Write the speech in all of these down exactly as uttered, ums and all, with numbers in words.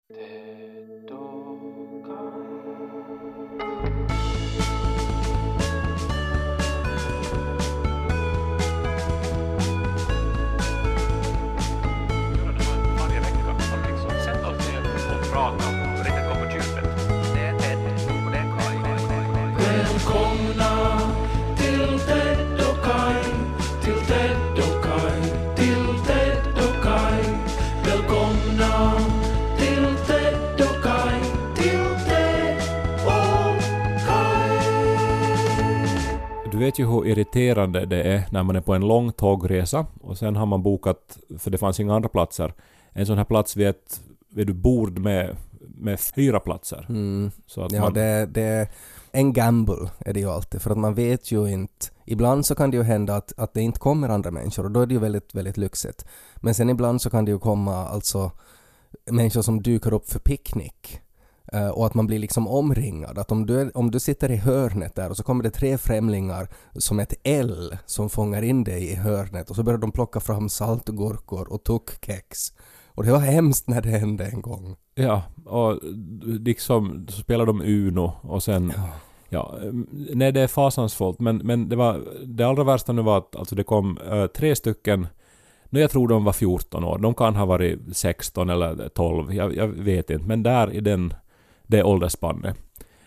Du vet ju hur irriterande det är när man är på en lång tågresa och sen har man bokat, för det fanns inga andra platser, en sån här plats vid ett vid du bord med, med fyra platser. Mm. Så att ja, man... det, det är en gamble är det ju alltid, för att man vet ju inte. Ibland så kan det ju hända att, att det inte kommer andra människor och då är det ju väldigt, väldigt lyxigt. Men sen ibland så kan det ju komma alltså människor som dyker upp för picknick. Uh, och att man blir liksom omringad. Att om du, är, om du sitter i hörnet där och så kommer det tre främlingar som ett L som fångar in dig i hörnet och så börjar de plocka fram saltgurkor och tuckkex. Och det var hemskt när det hände en gång. Ja, och liksom så spelar de Uno och sen... Ja. Ja, nej, det är fasansfullt, men, men det var det allra värsta nu var att alltså det kom uh, tre stycken. Nu jag tror de var fjorton år. De kan ha varit sexton eller tolv, jag, jag vet inte, men där i den det åldersspannet.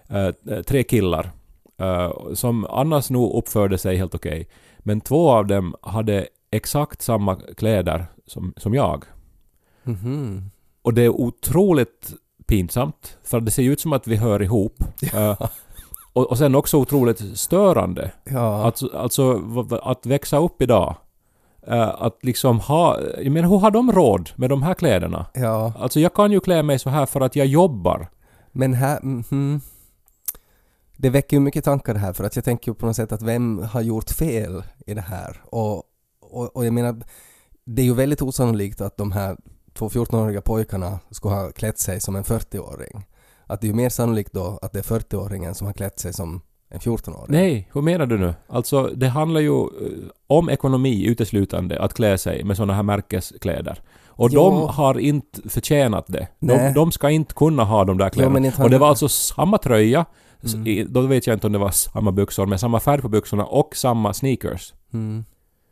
Uh, tre killar uh, som annars nog uppförde sig helt okej. Okay. Men två av dem hade exakt samma kläder som, som jag. Mm-hmm. Och det är otroligt pinsamt, för det ser ut som att vi hör ihop. Ja. Uh, Och, och sen också otroligt störande. Ja. Alltså, alltså att växa upp idag. Uh, att liksom ha... Jag menar, hur har de råd med de här kläderna? Ja. Alltså jag kan ju klä mig så här för att jag jobbar. Men här... Mm, det väcker ju mycket tankar det här, för att jag tänker på något sätt att vem har gjort fel i det här? Och, och, och jag menar, det är ju väldigt osannolikt att de här två fjortonåriga pojkarna ska ha klätt sig som en fyrtioåring. Att det är ju mer sannolikt då att det är fyrtioåringen som har klätt sig som en fjortonåring. Nej, hur menar du nu? Alltså det handlar ju om ekonomi uteslutande att klä sig med såna här märkeskläder. Och jo. de har inte förtjänat det. De, de ska inte kunna ha de där kläderna. Jo, och det var alltså samma tröja. Mm. Då vet jag inte om det var samma byxor, men samma färg på byxorna och samma sneakers. Mm.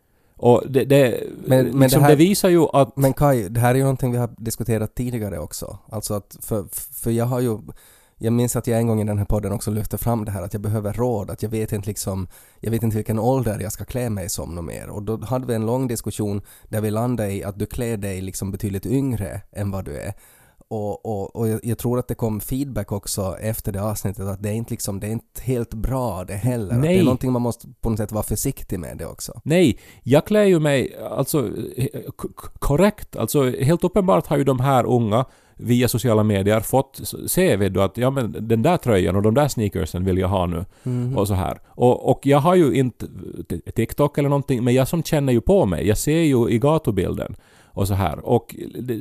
Och det, det, men, liksom men det, här, det visar ju att... Men Kai, det här är ju någonting vi har diskuterat tidigare också. Alltså att för, för jag har ju... Jag minns att jag en gång i den här podden också lyfte fram det här att jag behöver råd, att jag vet inte liksom... Jag vet inte vilken ålder jag ska klä mig som något mer. Och då hade vi en lång diskussion där vi landade i att du klär dig liksom betydligt yngre än vad du är. Och, och, och jag, jag tror att det kom feedback också efter det avsnittet att det är inte, liksom, det är inte helt bra det heller. Att det är någonting man måste på något sätt vara försiktig med det också. Nej, jag klär ju mig alltså k- korrekt. Alltså helt uppenbart har ju de här unga via sociala medier fått se vid du, att ja, men den där tröjan och de där sneakersen vill jag ha nu. Mm. Och så här. Och, och jag har ju inte TikTok eller någonting, men jag som känner ju på mig. Jag ser ju i gatubilden. Och så här. Och,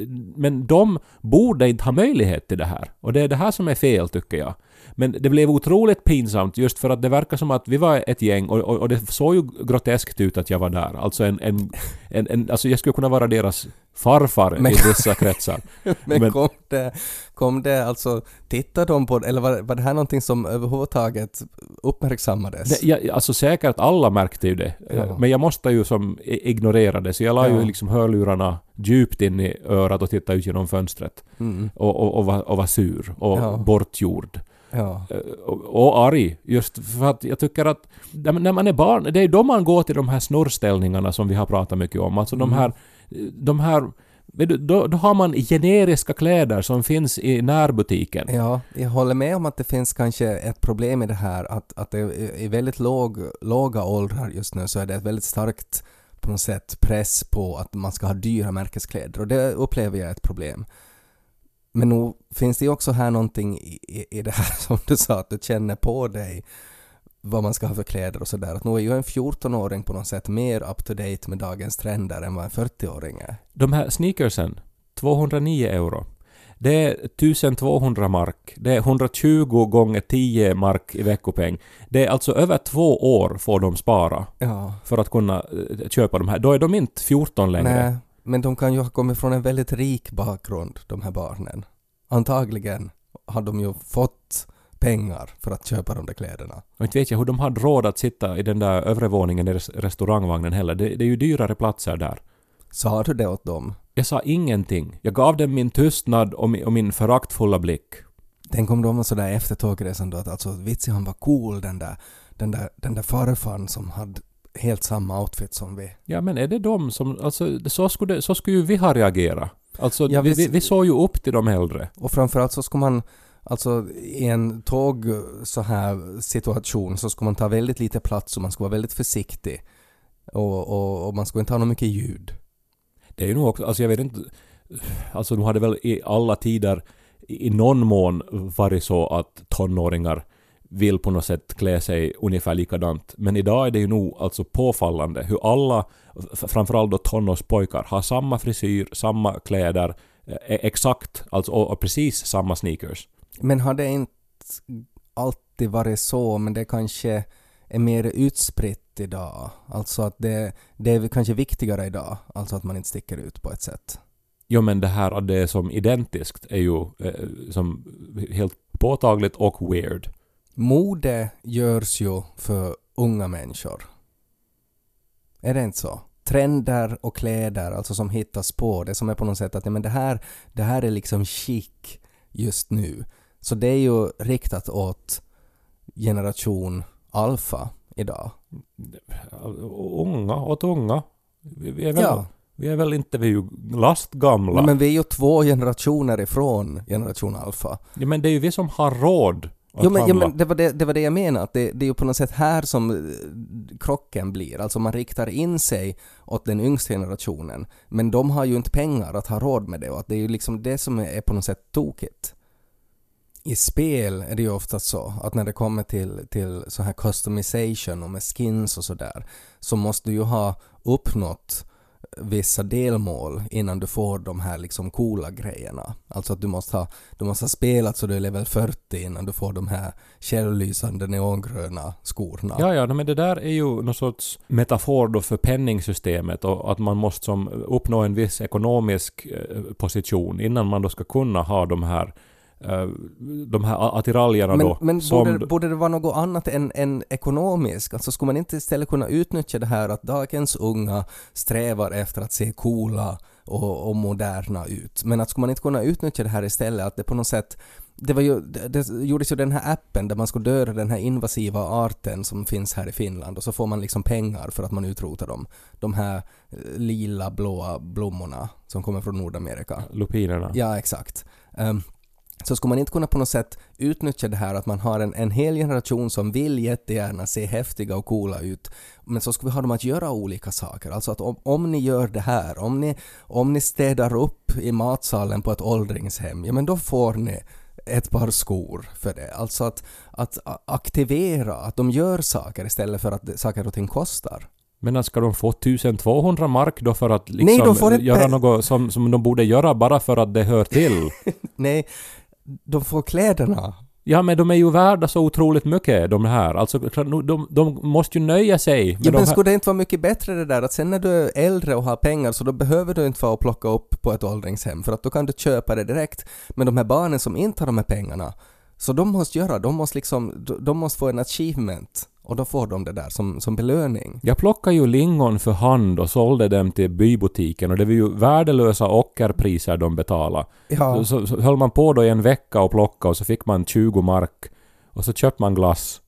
men de borde inte ha möjlighet till det här. Och det är det här som är fel, tycker jag. Men det blev otroligt pinsamt just för att det verkar som att vi var ett gäng och, och, och det såg ju groteskt ut att jag var där. Alltså, en, en, en, en, alltså jag skulle kunna vara deras farfar men, i dessa kretsar. Men, men kom det, kom det alltså, tittade de på det, eller var, var det här någonting som överhuvudtaget uppmärksammades? Det, jag, alltså säkert alla märkte ju det. Ja. Men jag måste ju som ignorera det. Så jag la ja. ju liksom hörlurarna djupt in i örat och tittade ut genom fönstret. Mm. Och, och, och, var, och var sur och ja. bortgjord. Ja. Och, och arg. Just för att jag tycker att när man är barn, det är då man går till de här snurrställningarna som vi har pratat mycket om. Alltså mm. de här, de här då, då har man generiska kläder som finns i närbutiken. Ja, jag håller med om att det finns kanske ett problem i det här. Att, att det i väldigt låg, låga åldrar just nu så är det ett väldigt starkt på något sätt press på att man ska ha dyra märkeskläder. Och det upplever jag ett problem. Men nu finns det också här någonting i, i, i det här som du sa, att du känner på dig vad man ska ha för kläder och sådär. Att nu är ju en fjortonåring på något sätt mer up to date med dagens trender än vad en fyrtioåring är. De här sneakersen, tvåhundranio euro. Det är tusentvåhundra mark. Det är hundratjugo gånger tio mark i veckopeng. Det är alltså över två år får de spara ja. för att kunna köpa de här. Då är de inte fjorton längre. Nej. Men de kan ju ha kommit från en väldigt rik bakgrund, de här barnen. antagligen har de ju fått pengar för att köpa de där kläderna. Och inte vet jag hur de hade råd att sitta i den där övre våningen i res- restaurangvagnen heller. Det, det är ju dyrare platser där. Sa du det åt dem? Jag sa ingenting. Jag gav dem min tystnad och min, och min föraktfulla blick. Tänk om de var sådär eftertågresan då att alltså vitsi han var cool den där, den där, den där farfan som hade helt samma outfit som vi. Ja, men är det de som... Alltså, så skulle, det, så skulle ju vi ha reagerat. Alltså, Ja, vi, visst- vi, vi såg ju upp till de äldre. Och framförallt så ska man, alltså i en tåg så här situation så ska man ta väldigt lite plats och man ska vara väldigt försiktig. Och, och, och man ska inte ha något mycket ljud. Det är ju nog också... Alltså, jag vet inte... Alltså, nu har det väl i alla tider i någon mån varit så att tonåringar vill på något sätt klä sig ungefär likadant. Men idag är det ju nog alltså påfallande hur alla, framförallt då tonårspojkar, har samma frisyr, samma kläder, eh, exakt, alltså och, och precis samma sneakers. Men har det inte alltid varit så, men det kanske är mer utspritt idag. Alltså att det, det är kanske viktigare idag, alltså att man inte sticker ut på ett sätt. Jo, men det här att det är som identiskt är ju eh, som helt påtagligt och weird. Mode görs ju för unga människor. Är det inte så? Trender och kläder, alltså som hittas på, det som är på något sätt att ja, men det, här, det här är liksom chic just nu. Så det är ju riktat åt generation alfa idag. Unga åt unga. Vi, vi, är väl, Ja. vi är väl inte vi är ju lastgamla. Men vi är ju två generationer ifrån generation alfa. Ja, men det är ju vi som har råd att Jo, men, ja, handla. men det, var det, det var det jag menade, att det, det är ju på något sätt här som eh, krocken blir. Alltså man riktar in sig åt den yngsta generationen, men de har ju inte pengar att ha råd med det, och att det är ju liksom det som är på något sätt tokigt. I spel är det ju ofta så att när det kommer till, till så här customization och med skins och sådär, så måste du ju ha uppnått vissa delmål innan du får de här liksom coola grejerna. Alltså att du måste ha, du måste ha spelat så du är level fyrtio innan du får de här självlysande neongröna skorna. Ja, ja, men det där är ju någon sorts metafor då för penningsystemet och att man måste som uppnå en viss ekonomisk eh, position innan man då ska kunna ha de här eh, de här attiraljerna Men, då. men som borde, borde det vara något annat än, än ekonomisk? Alltså skulle man inte istället kunna utnyttja det här att dagens unga strävar efter att se coola och, och moderna ut? Men att skulle man inte kunna utnyttja det här istället, att det på något sätt, det var ju, det, det gjordes ju den här appen där man skulle döda den här invasiva arten som finns här i Finland, och så får man liksom pengar för att man utrotar dem. De här eh, lila blåa blommorna som kommer från Nordamerika. lupinerna. Ja, exakt. Um, så ska man inte kunna på något sätt utnyttja det här att man har en, en hel generation som vill jättegärna se häftiga och coola ut, men så ska vi ha dem att göra olika saker. Alltså att om, om ni gör det här, om ni, om ni städar upp i matsalen på ett åldringshem, ja men då får ni ett par skor för det. Alltså att, att aktivera, att de gör saker istället för att saker och ting kostar. Men ska de få twelve mark då för att liksom Nej, de får ett göra pe- något som, som de borde göra bara för att det hör till? Nej, de får kläderna. Ja, men de är ju värda så otroligt mycket, de här. Alltså, de, de måste ju nöja sig med Ja, de men här. skulle det inte vara mycket bättre det där att sen när du är äldre och har pengar så då behöver du inte få och plocka upp på ett åldringshem, för att då kan du köpa det direkt. Men de här barnen som inte har de här pengarna, så de måste göra, de måste liksom, de måste få en achievement, och då får de det där som, som belöning. Jag plockade ju lingon för hand och sålde dem till bybutiken och det var ju värdelösa ockerpriser de betalade. Ja. Så, så, så höll man på då i en vecka och plocka och så fick man tjugo mark och så köpte man glass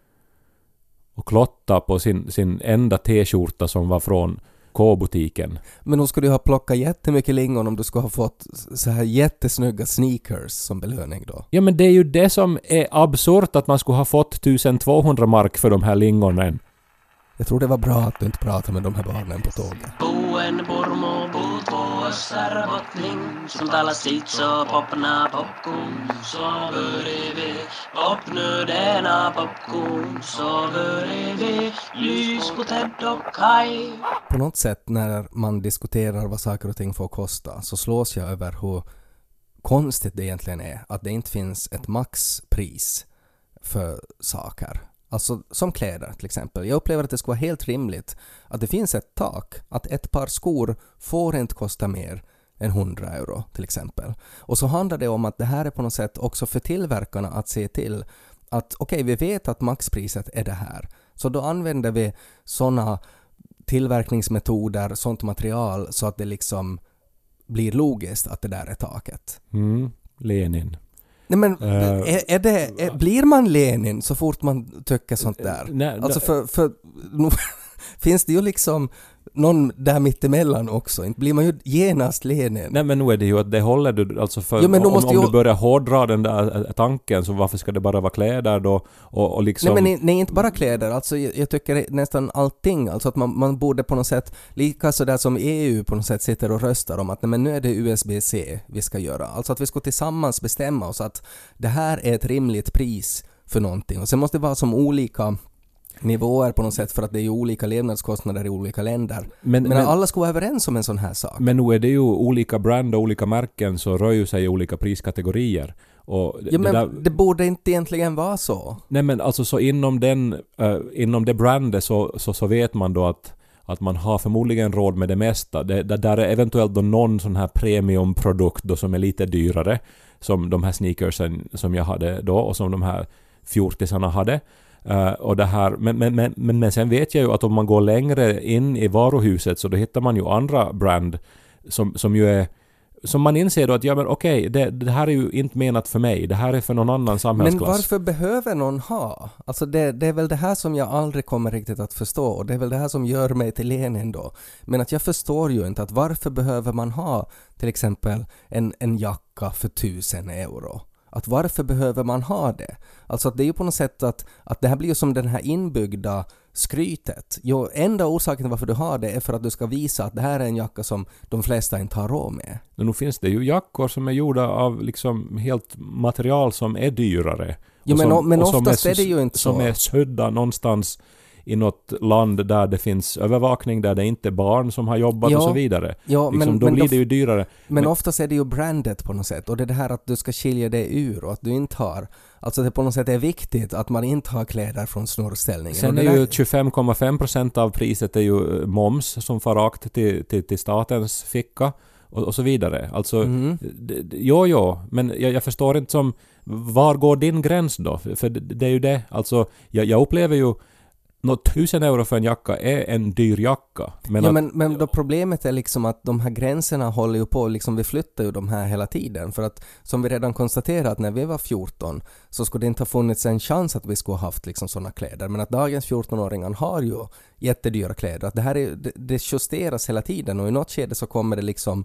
och klotta på sin, sin enda t-skjorta som var från K-butiken. Men då skulle du ha plockat jättemycket lingon om du skulle ha fått så här jättesnygga sneakers som belöning då. Ja, men det är ju det som är absurt att man skulle ha fått twelve mark för de här lingonen. Jag tror det var bra att du inte pratade med de här barnen på tåget. Buen Burmo Butuossar Bottling som talar sitt så popna popcorn så börjar popnödena popcorn så börjar vi lys på Ted och Kai. På något sätt när man diskuterar vad saker och ting får kosta så slås jag över hur konstigt det egentligen är att det inte finns ett maxpris för saker. Alltså som kläder till exempel. Jag upplever att det ska vara helt rimligt att det finns ett tak. Att ett par skor får inte kosta mer än hundra euro till exempel. Och så handlar det om att det här är på något sätt också för tillverkarna att se till att okej, okay, vi vet att maxpriset är det här. Så då använder vi sådana tillverkningsmetoder, sånt material så att det liksom blir logiskt att det där är taket. Mm, Lenin. Nej men, Uh, är, är det, är, blir man Lenin så fort man tycker sånt där? Nej, alltså för, för nu finns det ju liksom någon där mittemellan också. Inte blir man ju genast Lenin. Nej men nu är det ju att det håller du, alltså för jo, men om, om ju... du börjar hårdra den där tanken så varför ska det bara vara kläder då och, och liksom... Nej men nej, inte bara kläder, alltså jag, jag tycker nästan allting, alltså att man, man borde på något sätt, lika så där som E U på något sätt sitter och röstar om att nej, men nu är det U S B C vi ska göra. Alltså att vi ska tillsammans bestämma oss att det här är ett rimligt pris för någonting. Och sen måste det vara som olika nivåer på något sätt för att det är ju olika levnadskostnader i olika länder. Men, men, men alla ska vara överens om en sån här sak. Men nu är det ju olika brand och olika märken så rör ju sig i olika priskategorier. Och ja, men det, där, det borde inte egentligen vara så. Nej men alltså så inom den uh, inom det brandet så, så, så vet man då att att man har förmodligen råd med det mesta. Det, det där är eventuellt då någon sån här premiumprodukt då som är lite dyrare som de här sneakersen som jag hade då och som de här fjortisarna hade. Uh, och det här, men, men, men, men sen vet jag ju att om man går längre in i varuhuset så då hittar man ju andra brand som, som ju är som man inser då att ja men okej, okay, det, det här är ju inte menat för mig, det här är för någon annan samhällsklass. Men varför behöver någon ha? Alltså det, det är väl det här som jag aldrig kommer riktigt att förstå och det är väl det här som gör mig till Lenin då. Men att jag förstår ju inte att varför behöver man ha till exempel en, en jacka för tusen euro? Att varför behöver man ha det? Alltså att det är ju på något sätt att, att det här blir ju som den här inbyggda skrytet. Jo, enda orsaken till varför du har det är för att du ska visa att det här är en jacka som de flesta inte har råd med. Men nu finns det ju jackor som är gjorda av liksom helt material som är dyrare. Jo, men, som, men oftast är, är det ju inte som så. Som är södda någonstans i något land där det finns övervakning, där det inte är barn som har jobbat ja, och så vidare. Ja, liksom, men, då men blir då, det ju dyrare. Men, men oftast är det ju brandet på något sätt. Och det är det här att du ska skilja det ur och att du inte har... Alltså det på något sätt är viktigt att man inte har kläder från snurrställningen. Sen är där... ju tjugofem komma fem procent av priset är ju moms som får rakt till, till, till statens ficka och, och så vidare. Alltså, mm. d- d- jo, jo, men jag, jag förstår inte som... Var går din gräns då? För, för det, det är ju det. Alltså, jag, jag upplever ju något tusen euro för en jacka är en dyr jacka. Men, ja, att, men, men då problemet är liksom att de här gränserna håller ju på, liksom vi flyttar ju de här hela tiden. För att som vi redan konstaterat när vi var fjorton så skulle det inte ha funnits en chans att vi skulle ha haft liksom sådana kläder. Men att dagens fjortonåringar har ju jättedyra kläder. Att det här är, det, det justeras hela tiden och i något skede så kommer det liksom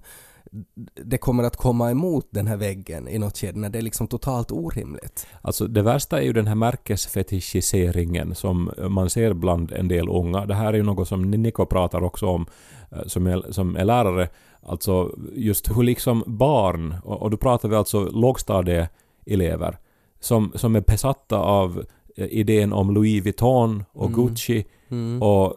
det kommer att komma emot den här väggen i något skede när det är liksom totalt orimligt. Alltså det värsta är ju den här märkesfetischiseringen som man ser bland en del unga. Det här är ju något som Nico pratar också om som är, som är lärare. Alltså just hur liksom barn, och, och då pratar vi alltså lågstadieelever som, som är besatta av idén om Louis Vuitton och mm. Gucci mm. och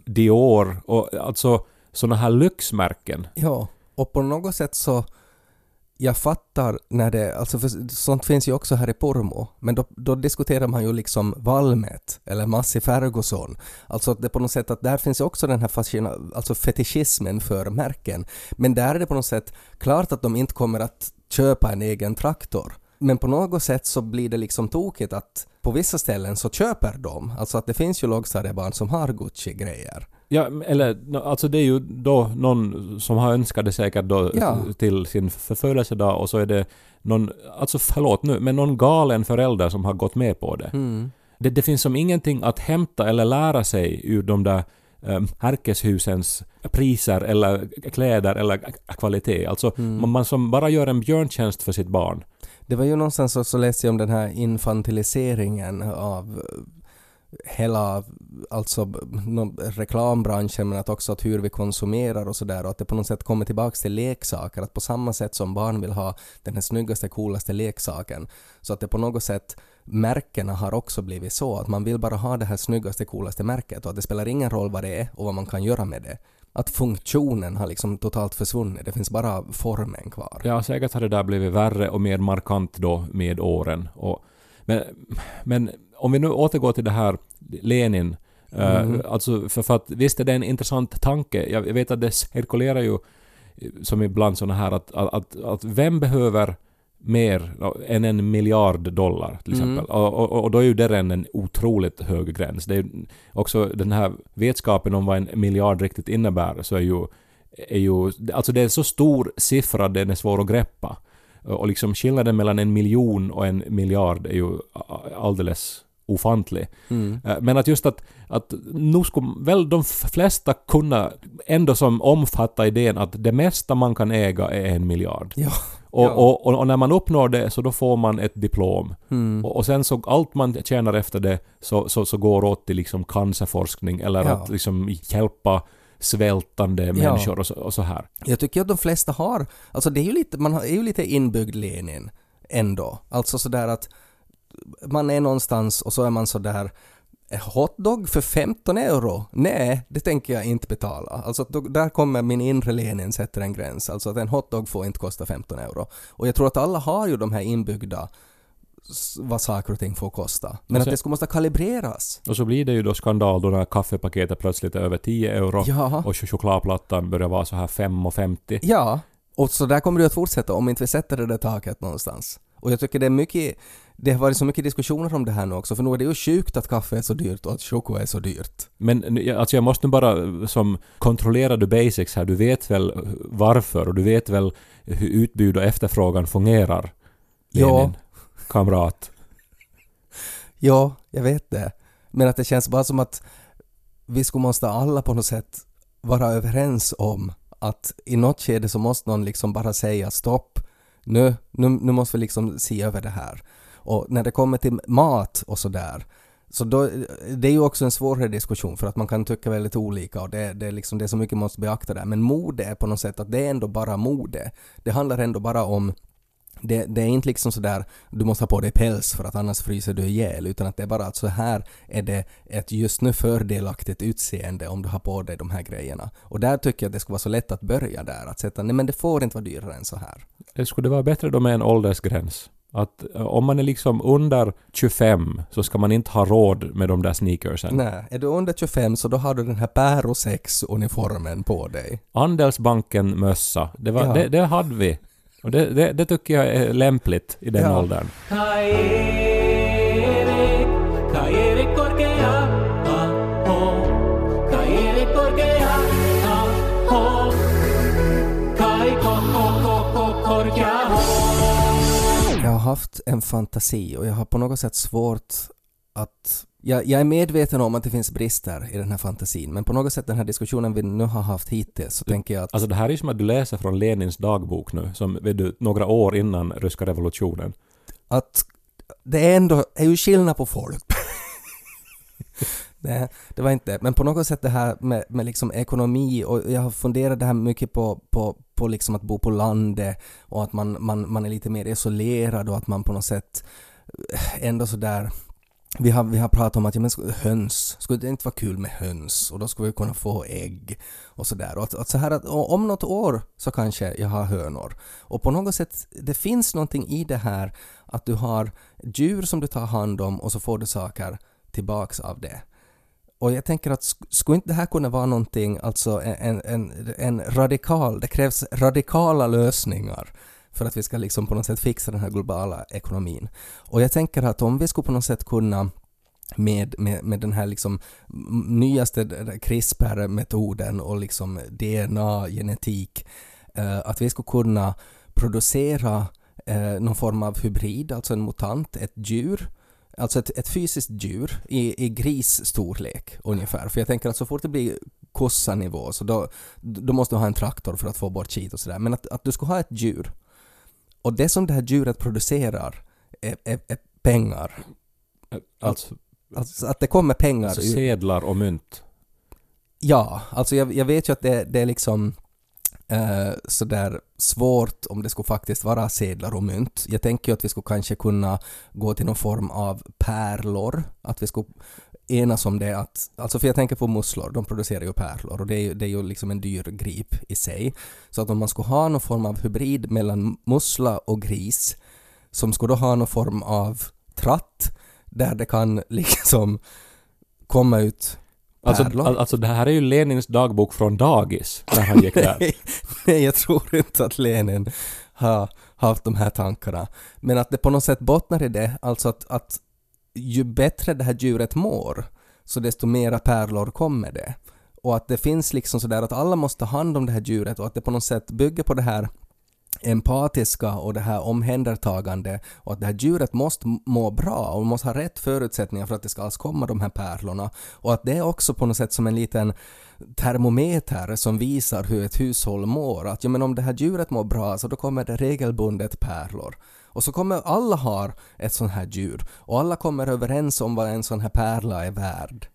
Dior och alltså såna här lyxmärken. Ja. Och på något sätt så jag fattar när det, alltså för sånt finns ju också här i Pormo, men då, då diskuterar man ju liksom Valmet eller Massey Ferguson. Alltså det på något sätt att där finns också den här fascina, alltså fetischismen för märken. Men där är det på något sätt klart att de inte kommer att köpa en egen traktor. Men på något sätt så blir det liksom tokigt att på vissa ställen så köper de. Alltså att det finns ju lågstadiebarn som har Gucci-grejer. Ja, eller alltså det är ju då någon som har önskat det säkert då ja. till sin födelsedag och så är det någon, alltså förlåt nu, men någon galen förälder som har gått med på det. Mm. Det, det finns som ingenting att hämta eller lära sig ur de där um, ärkeshusens priser eller kläder eller kvalitet. Alltså mm. man, man som bara gör en björntjänst för sitt barn. Det var ju någonstans så, så läste jag om den här infantiliseringen av hela alltså reklambranschen, men att också att hur vi konsumerar och sådär, och att det på något sätt kommer tillbaka till leksaker, att på samma sätt som barn vill ha den här snyggaste, coolaste leksaken, så att det på något sätt märkena har också blivit så att man vill bara ha det här snyggaste, coolaste märket och att det spelar ingen roll vad det är och vad man kan göra med det. Att funktionen har liksom totalt försvunnit. Det finns bara formen kvar. Ja, säkert har det där blivit värre och mer markant då med åren. Och, men, men om vi nu återgår till det här Lenin. Mm. Uh, alltså för, för att visst är det en intressant tanke. Jag vet att det cirkulerar ju som ibland såna här att, att, att, att vem behöver mer än en miljard dollar till exempel. Mm. Och, och, och då är ju det redan en otroligt hög gräns. Det är också den här vetskapen om vad en miljard riktigt innebär, så är ju, är ju alltså det är så stor siffra, den är svår att greppa. Och liksom skillnaden mellan en miljon och en miljard är ju alldeles ofantlig. Mm. Men att just att, att nu skulle väl de flesta kunna ändå som omfatta idén att det mesta man kan äga är en miljard. Ja. Och, ja. och, och, och när man uppnår det så då får man ett diplom. Mm. Och, och sen så allt man tjänar efter det så, så, så går åt till liksom cancerforskning eller ja. att liksom hjälpa svältande människor ja. och, så, och så här. Jag tycker att de flesta har, alltså det är ju lite, man är ju lite inbyggd Lenin ändå. Alltså sådär att man är någonstans och så är man sådär, hotdog för femton euro? Nej, det tänker jag inte betala. Alltså då, där kommer min inre Lenin sätter en gräns. Alltså att en hotdog får inte kosta femton euro. Och jag tror att alla har ju de här inbyggda vad saker och ting får kosta. Men sen, att det ska måste kalibreras. Och så blir det ju då skandal då när kaffepaketet plötsligt är över tio euro ja. och chokladplattan börjar vara så här fem femtio. Ja, och så där kommer det att fortsätta om inte vi sätter det där taket någonstans. Och jag tycker det är mycket, det har varit så mycket diskussioner om det här nu också, för nu är det ju sjukt att kaffe är så dyrt och att choklad är så dyrt. Men alltså jag måste bara som kontrollera the basics här, du vet väl varför och du vet väl hur utbud och efterfrågan fungerar, Lenin, ja. kamrat. Ja, jag vet det. Men att det känns bara som att vi skulle måste alla på något sätt vara överens om att i något skede så måste någon liksom bara säga stopp. Nu, nu, nu måste vi liksom se över det här. Och när det kommer till mat och sådär, så då, det är ju också en svårare diskussion för att man kan tycka väldigt olika och det, det, är liksom, det är så mycket man måste beakta där. Men mode är på något sätt att det är ändå bara mode. Det handlar ändå bara om, det, det är inte liksom sådär du måste ha på dig päls för att annars fryser du ihjäl, utan att det är bara att så här är det ett just nu fördelaktigt utseende om du har på dig de här grejerna. Och där tycker jag att det skulle vara så lätt att börja där, att sätta, nej men det får inte vara dyrare än så här. Det skulle vara bättre då med en åldersgräns. Att om man är liksom under tjugofem så ska man inte ha råd med de där sneakersen. Nej, är du under tjugofem så då har du den här Päro sex-uniformen på dig. Andelsbanken mössa, det, var, ja. det, det hade vi. Och det, det, det tycker jag är lämpligt i den ja. åldern. Jag har haft en fantasi och jag har på något sätt svårt att... Jag, jag är medveten om att det finns brister i den här fantasin, men på något sätt den här diskussionen vi nu har haft hittills så du, tänker jag att... Alltså det här är som att du läser från Lenins dagbok nu, som vet du, några år innan ryska revolutionen. Att det är ändå är ju skillnad på folk. Nej, det var inte. Men på något sätt det här med, med liksom ekonomi, och jag har funderat det här mycket på, på, på liksom att bo på landet och att man, man, man är lite mer isolerad och att man på något sätt ändå sådär... Vi har, vi har pratat om att ja, men höns, skulle det inte vara kul med höns och då skulle vi kunna få ägg och sådär. Och att, att så här att om något år så kanske jag har hönor. Och på något sätt, det finns någonting i det här att du har djur som du tar hand om och så får du saker tillbaks av det. Och jag tänker att skulle inte det här kunna vara någonting, alltså en, en, en radikal, det krävs radikala lösningar för att vi ska liksom på något sätt fixa den här globala ekonomin. Och jag tänker att om vi skulle på något sätt kunna med, med, med den här liksom nyaste CRISPR-metoden och liksom D N A-genetik, eh, att vi skulle kunna producera eh, någon form av hybrid, alltså en mutant, ett djur, alltså ett, ett fysiskt djur i, i grisstorlek ungefär. För jag tänker att så fort det blir kossanivå så då, då måste du ha en traktor för att få bort skit och sådär. Men att, att du ska ha ett djur och det som det här djuret producerar är, är, är pengar. Alltså, alltså att det kommer pengar. Alltså sedlar och mynt. Ja, alltså jag, jag vet ju att det, det är liksom eh, sådär svårt om det skulle faktiskt vara sedlar och mynt. Jag tänker ju att vi skulle kanske kunna gå till någon form av pärlor. Att vi skulle enas om det att, alltså för jag tänker på musslor, de producerar ju pärlor och det är ju, det är ju liksom en dyr grip i sig. Så att om man skulle ha någon form av hybrid mellan mussla och gris som skulle då ha någon form av tratt där det kan liksom komma ut Alltså, alltså det här är ju Lenins dagbok från dagis när han gick där. nej, nej, jag tror inte att Lenin har haft de här tankarna. Men att det på något sätt bottnar i det, alltså att, att ju bättre det här djuret mår, så desto mera pärlor kommer det. Och att det finns liksom sådär att alla måste ta hand om det här djuret och att det på något sätt bygger på det här empatiska och det här omhändertagande och att det här djuret måste må bra och måste ha rätt förutsättningar för att det ska alls komma de här pärlorna och att det är också på något sätt som en liten termometer som visar hur ett hushåll mår. Att ja, men om det här djuret mår bra så då kommer det regelbundet pärlor. Och så kommer alla ha ett sån här djur och alla kommer överens om vad en sån här pärla är värd.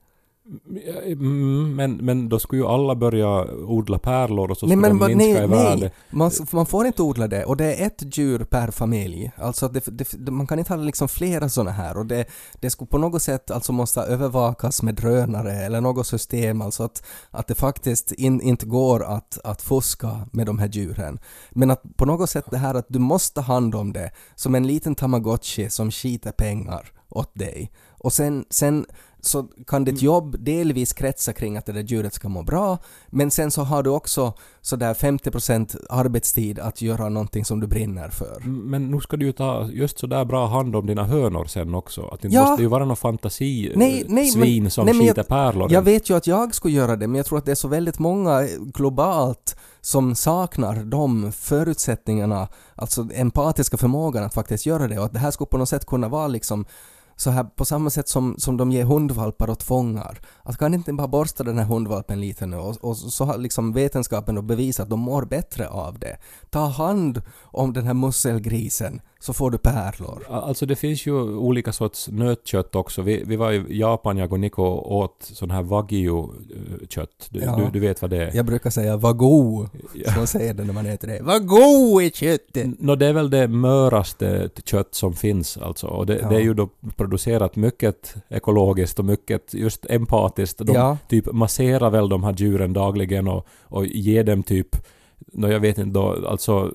Men, men då skulle ju alla börja odla pärlor och så nej, skulle men, de minska nej, i värde. Nej. Man, man får inte odla det och det är ett djur per familj. Alltså det, det, man kan inte ha liksom flera såna här och det, det skulle på något sätt alltså måste övervakas med drönare eller något system, alltså att, att det faktiskt in, inte går att, att fuska med de här djuren. Men att på något sätt det här att du måste ha hand om det som en liten tamagotchi som skiter pengar åt dig. Och sen, sen så kan ditt jobb delvis kretsa kring att det där djuret ska må bra, men sen så har du också så där femtio procent arbetstid att göra någonting som du brinner för. Men nu ska du ju ta just så där bra hand om dina hönor sen också. Att det ja. måste ju vara någon fantasi nej, nej, svin men, som nej, skiter jag, pärlor. Jag vet ju att jag skulle göra det, men jag tror att det är så väldigt många globalt som saknar de förutsättningarna, alltså empatiska förmågan att faktiskt göra det och att det här skulle på något sätt kunna vara liksom så här på samma sätt som, som de ger hundvalpar åt fångar. Att kan inte bara borsta den här hundvalpen lite nu och, och så har liksom vetenskapen då bevisat att de mår bättre av det. Ta hand om den här musselgrisen så får du pärlor. Alltså det finns ju olika sorts nötkött också. Vi, vi var i Japan, jag och Nico åt sån här wagyu-kött. Du, ja. du, du vet vad det är. Jag brukar säga wagyu. Ja. Så man säger det när man äter det. Wagyu är köttet! No, det är väl det möraste kött som finns alltså. Och det, ja. det är ju då producerat mycket ekologiskt och mycket just empatiskt. De ja. typ masserar väl de här djuren dagligen och, och ger dem typ no, jag vet inte då, alltså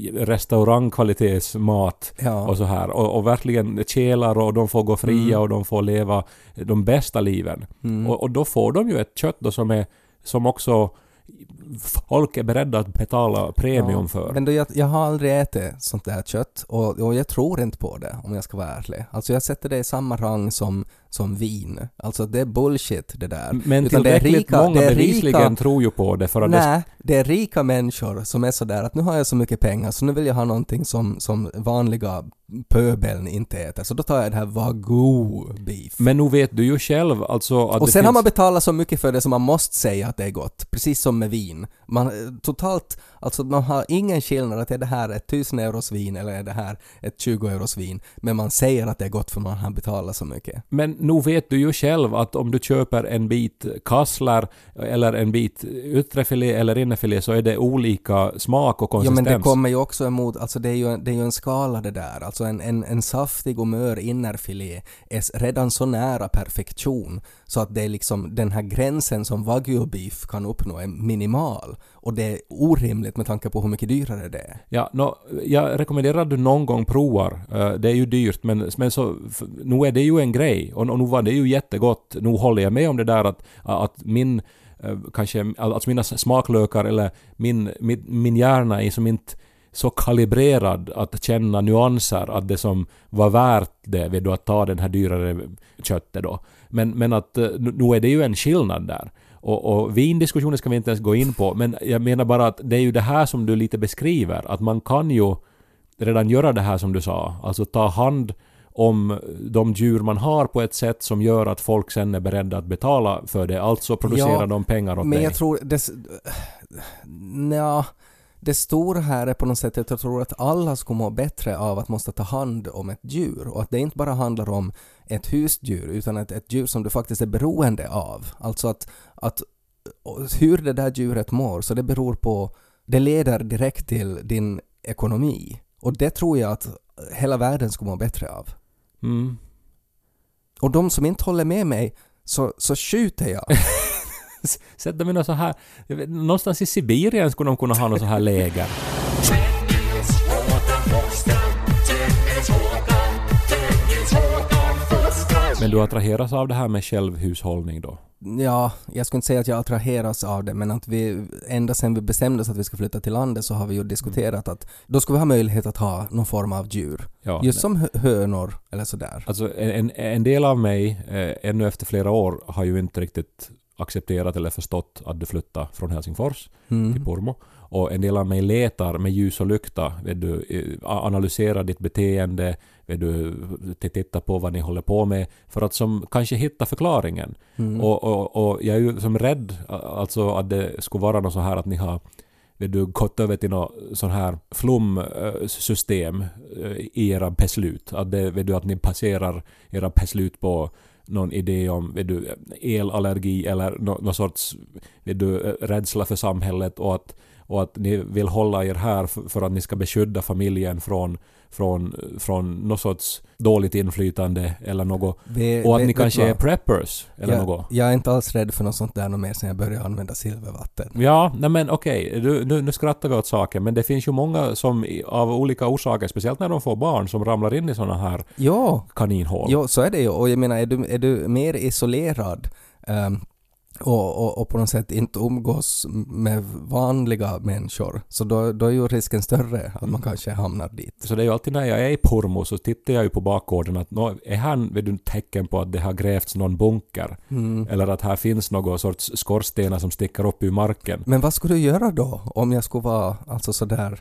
restaurangkvalitetsmat ja. och så här. Och, och verkligen kälar och de får gå fria mm. och de får leva de bästa liven. Mm. Och, och då får de ju ett kött då som är som också folk är beredda att betala premium ja, för. Men då, jag, jag har aldrig ätit sånt där kött och, och jag tror inte på det om jag ska vara ärlig. Alltså jag sätter det i samma rang som, som vin. Alltså det är bullshit det där. Men utan tillräckligt det är rika, många det är bevisligen rika, tror ju på det. För att nej, det är rika människor som är så där att nu har jag så mycket pengar så nu vill jag ha någonting som, som vanliga pöbeln inte äter. Så då tar jag det här wagyu beef. Men nu vet du ju själv alltså att och det sen finns... har man betalat så mycket för det som man måste säga att det är gott. Precis som med vin. Man totalt, alltså man har ingen skillnad att är det här ett tusen euros vin eller är det här ett tjugo euros vin. Men man säger att det är gott för man har betalat så mycket. Men nu vet du ju själv att om du köper en bit kassler eller en bit yttrefilé eller innefilé så är det olika smak och konsistens. Ja, men det kommer ju också emot, alltså det är ju, det är ju en skala det där. Alltså en, en, en saftig och mör innerfilé är redan så nära perfektion så att det är liksom den här gränsen som wagyu beef kan uppnå är minimal. Och det är orimligt med tanke på hur mycket dyrare det är. Ja, no, jag rekommenderar att du någon gång provar. Uh, det är ju dyrt, men, men så, f- nu är det ju en grej. Och, och nu var det ju jättegott. Nu håller jag med om det där att, att min, uh, kanske, alltså mina smaklökar eller min, min, min hjärna är som inte så kalibrerad att känna nyanser att det som var värt det vid att ta den här dyrare köttet då. Men, men att nu är det ju en skillnad där. Och, och vindiskussioner ska vi inte ens gå in på, men jag menar bara att det är ju det här som du lite beskriver, att man kan ju redan göra det här som du sa, alltså ta hand om de djur man har på ett sätt som gör att folk sen är beredda att betala för det, alltså producera ja, de pengar åt men dig. Jag tror det, ja, det stora här är på något sätt att jag tror att alla ska må bättre av att måste ta hand om ett djur och att det inte bara handlar om ett husdjur utan ett, ett djur som du faktiskt är beroende av. Alltså att, att hur det där djuret mår, så det beror på, det leder direkt till din ekonomi. Och det tror jag att hela världen ska må bättre av. Mm. Och de som inte håller med mig så, så skjuter jag. Sätt dem i något så här, vet, någonstans i Sibirien skulle de kunna ha något så här läger. Men du attraheras av det här med självhushållning då? Ja, jag skulle inte säga att jag attraheras av det, men att vi ända sedan vi bestämde oss att vi ska flytta till landet så har vi ju diskuterat att då ska vi ha möjlighet att ha någon form av djur. Ja, Just som hö- hönor eller sådär. Alltså en, en del av mig, eh, ännu efter flera år, har ju inte riktigt accepterat eller förstått att du flyttar från Helsingfors Mm. till Pormo. Och en del av mig letar med ljus och lykta, vet du, eh, analyserar ditt beteende, vet du, titta på vad ni håller på med, för att som kanske hitta förklaringen. Mm. Och, och, och jag är ju som rädd alltså att det skulle vara något så här att ni har, vet du, gått över till något sån här flumsystem i era beslut. Att, det, vet du, att ni passerar era beslut på någon idé om, vet du, elallergi eller no, någon sorts, vet du, rädsla för samhället, och att, och att ni vill hålla er här för, för att ni ska beskydda familjen från, från, från något sorts dåligt inflytande eller något. Vi, Och att vet- ni vet kanske vad? är preppers eller jag, något. jag är inte alls rädd för något sånt där något mer sen jag började använda silvervatten. Ja, nej men okej, du, nu, nu skrattar vi åt saken, men det finns ju många som i- av olika orsaker, speciellt när de får barn, som ramlar in i såna här Ja, kaninhål. jo, så är det ju. Och jag menar, är du, är du mer isolerad ehm, och, och, och på något sätt inte umgås med vanliga människor, så då, då är ju risken större att man kanske hamnar dit. Så det är ju alltid när jag är i Pormo så tittar jag ju på bakgården att nå, är här vid ett tecken på att det har grävts någon bunker, Mm. eller att här finns någon sorts skorstenar som sticker upp ur marken. Men vad skulle du göra då om jag skulle vara alltså sådär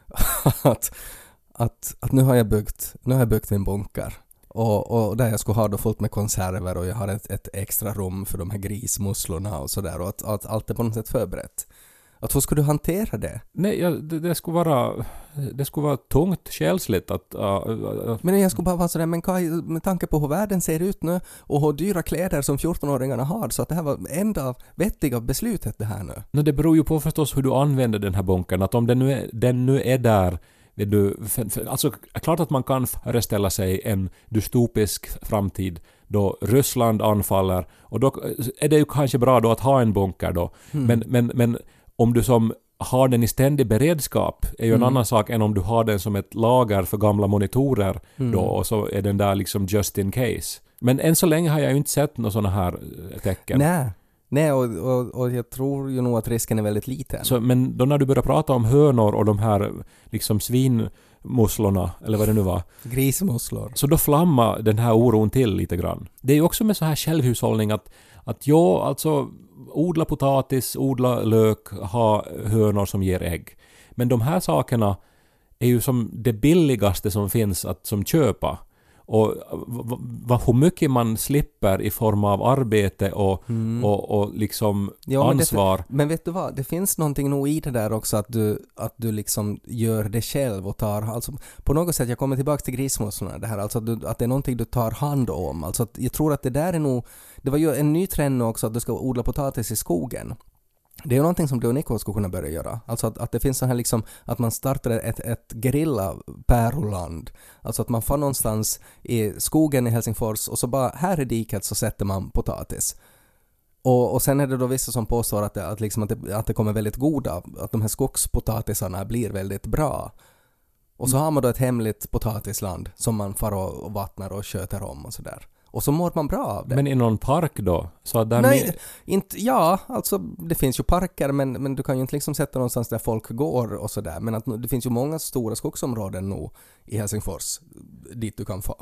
att, att, att nu har jag byggt, nu har jag byggt min bunker och, och där jag skulle ha då fullt med konserver och jag har ett, ett extra rum för de här grismusslorna och sådär, och att, att allt är på något sätt förberett. Att hur skulle du hantera det? Nej, ja, det, det skulle vara det skulle vara tungt själsligt att uh, uh, Men jag skulle bara vara sådär, men Kai, med tanke på hur världen ser ut nu och hur dyra kläder som fjortonåringarna har, så att det här var enda vettiga beslutet det här nu. no, det beror ju på förstås hur du använder den här bunkern. Att om den nu är, den nu är där, vet du, för, för, alltså klart att man kan föreställa sig en dystopisk framtid då Ryssland anfaller, och då är det ju kanske bra då att ha en bunker då. Mm. Men, men, men om du som har den i ständig beredskap är ju en Mm. annan sak än om du har den som ett lager för gamla monitorer Mm. då, och så är den där liksom just in case. Men än så länge har jag ju inte sett några sådana här eh, tecken. Nej, Nej och, och, och jag tror ju nog att risken är väldigt liten. Så, men då när du börjar prata om hönor och de här liksom svinmusslorna, eller vad det nu var, Grismusslor. så då flammar den här oron till lite grann. Det är ju också med så här självhushållning att, att jag alltså odla potatis, odla lök, ha hönor som ger ägg. Men de här sakerna är ju som det billigaste som finns att som köpa. Och v- v- hur mycket man slipper i form av arbete och, Mm. och, och liksom Ja, men det- ansvar. Men vet du vad, det finns någonting nog i det där också att du, att du liksom gör det själv och tar, alltså på något sätt, jag kommer tillbaka till grismusslorna, det här, alltså att, du, att det är någonting du tar hand om. Alltså att jag tror att det där är nog, det var ju en ny trend nu också att du ska odla potatis i skogen. Det är ju någonting som du och Nico skulle kunna börja göra. Alltså att, att det finns så här liksom, att man startar ett, ett gerilla-päroland. Alltså att man får någonstans i skogen i Helsingfors och så bara, här i diket så sätter man potatis. Och, och sen är det då vissa som påstår att det, att liksom att det, att det kommer väldigt goda, att de här skogspotatisarna blir väldigt bra. Och så har man då ett hemligt potatisland som man far och, och vattnar och sköter om och sådär. Och så mår man bra av det. Men i någon park då? Så där Nej, med, inte, ja, alltså det finns ju parker men, men du kan ju inte liksom sätta någonstans där folk går och sådär. Men att, nu- det finns ju många stora skogsområden nu i Helsingfors dit du kan få.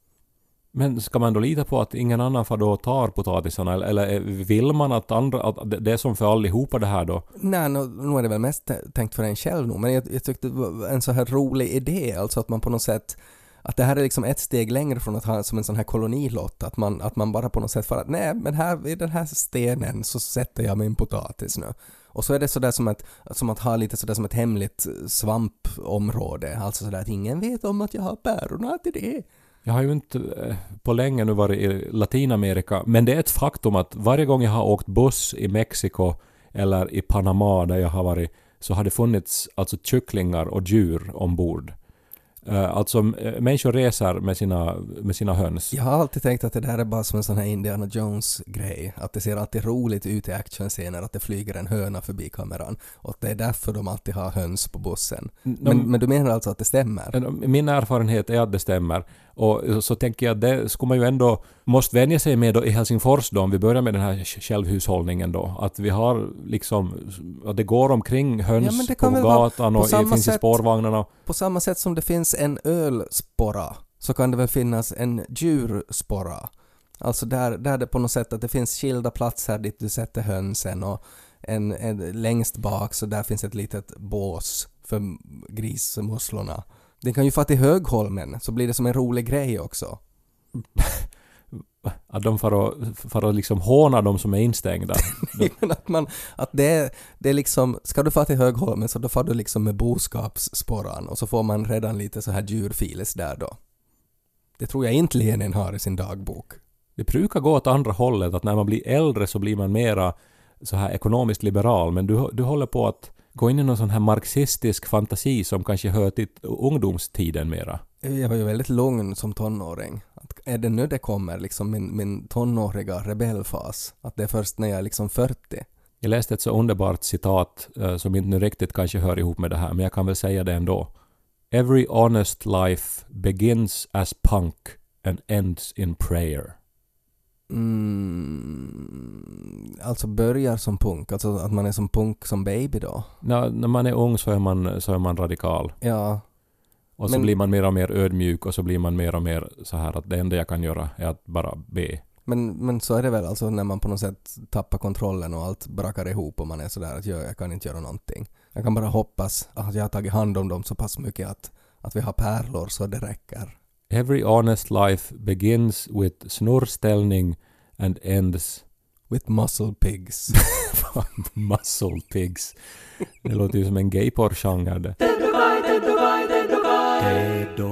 men ska man då lita på att ingen annan för då tar potatisarna? Eller, eller vill man att andra, att det är som för allihopa det här då? Nej, nu, nu är det väl mest t- tänkt för en själv nu, men jag, jag tyckte det var en så här rolig idé, alltså att man på något sätt, att det här är liksom ett steg längre från att ha som en sån här kolonilott, att man, att man bara på något sätt får att nej, men här i den här stenen så sätter jag min potatis nu. Och så är det sådär som att, som att ha lite sådär som ett hemligt svampområde, alltså sådär att ingen vet om att jag har pärorna till det. Jag har ju inte eh, på länge nu varit i Latinamerika, men det är ett faktum att varje gång jag har åkt buss i Mexiko eller i Panama där jag har varit, så har det funnits alltså kycklingar och djur ombord. Uh, alltså äh, människor reser med sina, med sina höns. Jag har alltid tänkt att det där är bara som en sån här Indiana Jones-grej. Att det ser alltid roligt ut i actionscener att det flyger en höna förbi kameran. Och att det är därför de alltid har höns på bussen. Men, De, men du menar alltså att det stämmer? min erfarenhet är att det stämmer. Och så tänker jag att det skulle man ju ändå måste vänja sig med då i Helsingfors då, om vi börjar med den här självhushållningen då. Att vi har liksom, att det går omkring höns Ja, på gatan på och det finns sätt, i spårvagnarna. På samma sätt som det finns en ölsporra så kan det väl finnas en djursporra. Alltså där, där det på något sätt att det finns skilda platser dit du sätter hönsen och en, en, längst bak så där finns ett litet bås för grismusslorna. Det kan ju få till Högholmen så blir det som en rolig grej också. Att de får att, får att liksom håna de som är instängda. att man, att det, det är liksom, ska du få till Högholmen så då får du liksom med boskapssporran och så får man redan lite så här djurfiles där då. Det tror jag inte Lenin har i sin dagbok. Det brukar gå åt andra hållet, att när man blir äldre så blir man mera så här ekonomiskt liberal, men du, du håller på att gå in i någon sån här marxistisk fantasi som kanske hör till ungdomstiden mera. Jag var ju väldigt lugn som tonåring. Att är det nu det kommer, liksom min, min tonåriga rebellfas? Att det är först när jag är liksom fyrtio. Jag läste ett så underbart citat uh, som inte nu riktigt kanske hör ihop med det här, men jag kan väl säga det ändå. Every honest life begins as punk and ends in prayer. Mm, alltså börjar som punk, alltså att man är som punk som baby då. När, när man är ung så är man, så är man radikal. Ja. Och så men, blir man mer och mer ödmjuk och så blir man mer och mer så här att det enda jag kan göra är att bara be. Men, men så är det väl alltså när man på något sätt tappar kontrollen och allt brakar ihop och man är sådär att jag, jag kan inte göra någonting. Jag kan bara hoppas att jag har tagit hand om dem så pass mycket att, att vi har pärlor så det räcker. Every honest life begins with snurrställning and ends with muscle pigs. Muscle pigs. Det låter ju som en gayporr-genre. Dead